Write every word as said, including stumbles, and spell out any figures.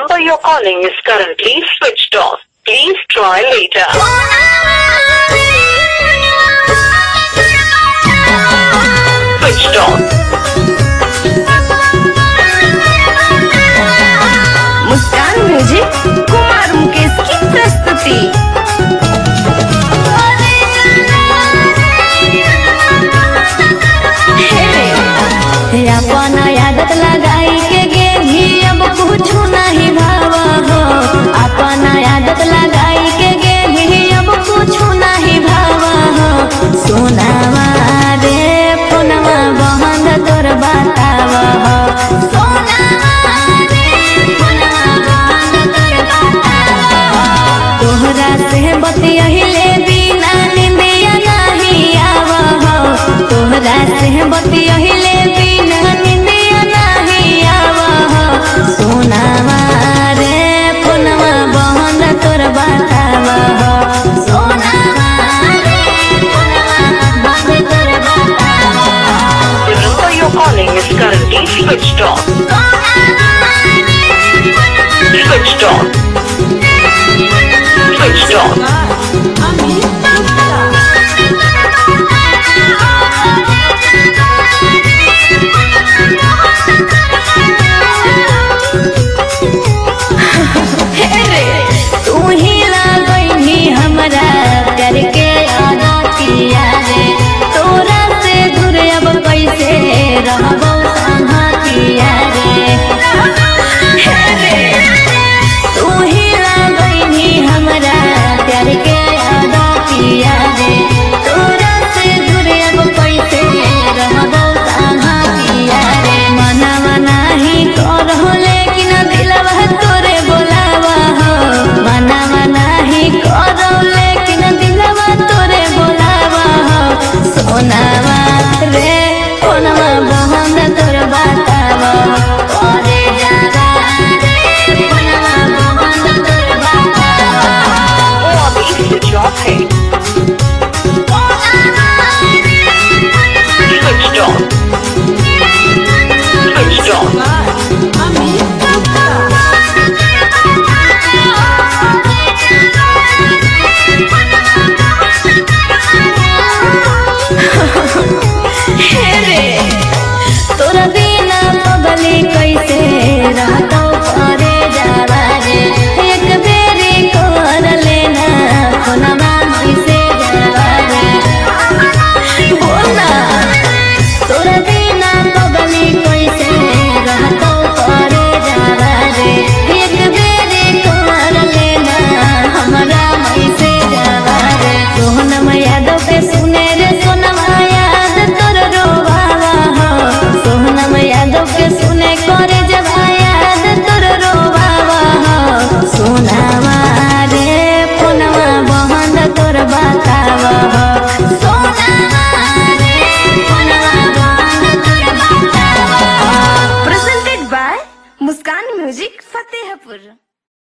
number you're calling is currently switched off. Please try later. Switched off. Muskan music Kumar Mukesh की प्रस्तुति। अपन आदत लगाई के गे भी अब कुछ नहीं भावा हो। अपन आदत लगाई के गे भी अब कुछ नहीं भावा हो। सोनावा रे फोनवा बहन तोर बतावा हो। सोनावा रे फोनवा बहन तोर बतावा हो। तोहरा से बतियहिले बिना निंदिया नहीं आवा हो। तोहरा से बतियहिले सोनावा रे फोनवा बहन तोर बतावा हो। सोनावा रे फोनवा बहन तोर बतावा हो। The number you're calling is currently switched off. Switched off.